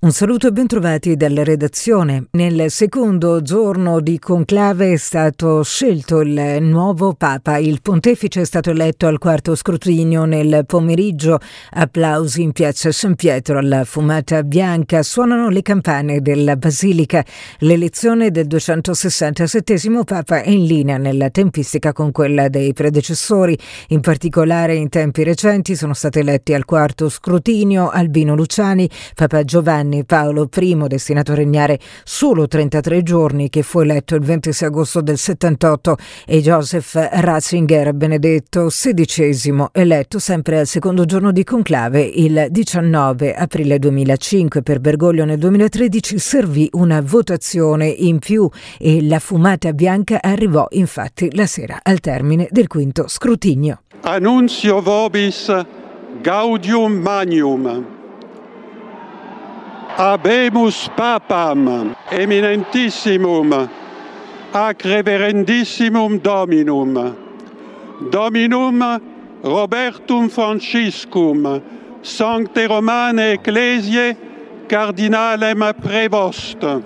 Un saluto e bentrovati dalla redazione. Nel secondo giorno di conclave è stato scelto il nuovo Papa. Il pontefice è stato eletto al quarto scrutinio nel pomeriggio. Applausi in piazza San Pietro alla fumata bianca. Suonano le campane della Basilica. L'elezione del 267° Papa è in linea nella tempistica con quella dei predecessori. In particolare in tempi recenti sono stati eletti al quarto scrutinio Albino Luciani, Papa Giovanni Paolo I, destinato a regnare solo 33 giorni, che fu eletto il 26 agosto del 78, e Joseph Ratzinger, Benedetto XVI, eletto sempre al secondo giorno di conclave il 19 aprile 2005. Per Bergoglio nel 2013 servì una votazione in più e la fumata bianca arrivò infatti la sera al termine del quinto scrutinio. Annuncio vobis gaudium magnum. Habemus Papam eminentissimum ac reverendissimum Dominum, Dominum Robertum Franciscum, Sancte Romane Ecclesiae Cardinalem Prevost,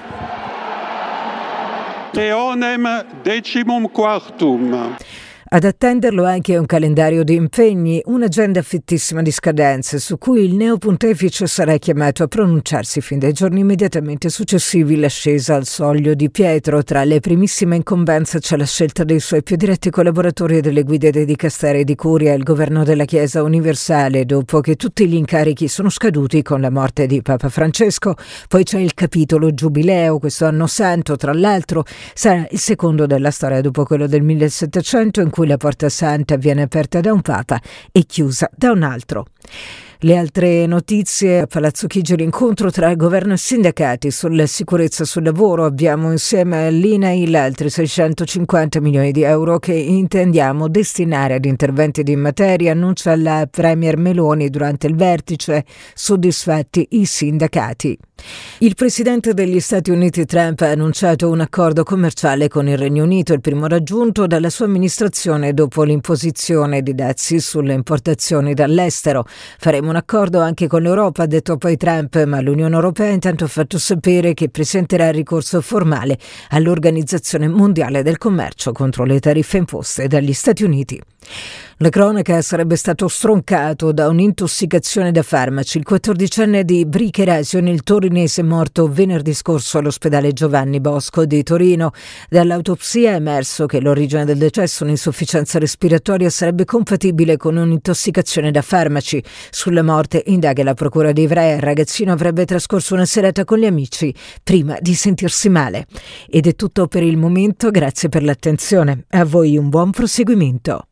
Leonem 14. Ad attenderlo anche un calendario di impegni, un'agenda fittissima di scadenze su cui il neopontefice sarà chiamato a pronunciarsi fin dai giorni immediatamente successivi l'ascesa al soglio di Pietro. Tra le primissime incombenze c'è la scelta dei suoi più diretti collaboratori e delle guide dei dicasteri di curia e il governo della Chiesa universale, dopo che tutti gli incarichi sono scaduti con la morte di Papa Francesco. Poi c'è il capitolo Giubileo, questo anno santo, tra l'altro, sarà il secondo della storia dopo quello del 1700, in cui la Porta Santa viene aperta da un Papa e chiusa da un altro. Le altre notizie: a Palazzo Chigi l'incontro tra governo e sindacati sulla sicurezza sul lavoro. Abbiamo insieme all'INAIL altri 650 milioni di euro che intendiamo destinare ad interventi in materia, annuncia la Premier Meloni durante il vertice, soddisfatti i sindacati. Il presidente degli Stati Uniti Trump ha annunciato un accordo commerciale con il Regno Unito, il primo raggiunto dalla sua amministrazione dopo l'imposizione di dazi sulle importazioni dall'estero. Faremo un accordo anche con l'Europa, ha detto poi Trump, ma l'Unione Europea intanto ha fatto sapere che presenterà ricorso formale all'Organizzazione Mondiale del Commercio contro le tariffe imposte dagli Stati Uniti. La cronaca: sarebbe stato stroncato da un'intossicazione da farmaci il 14enne di Bricherasio, nel torinese, morto venerdì scorso all'ospedale Giovanni Bosco di Torino. Dall'autopsia è emerso che l'origine del decesso, un'insufficienza respiratoria, sarebbe compatibile con un'intossicazione da farmaci. Sulla morte indaga la procura di Ivrea. Il ragazzino avrebbe trascorso una serata con gli amici prima di sentirsi male. Ed è tutto per il momento, grazie per l'attenzione. A voi un buon proseguimento.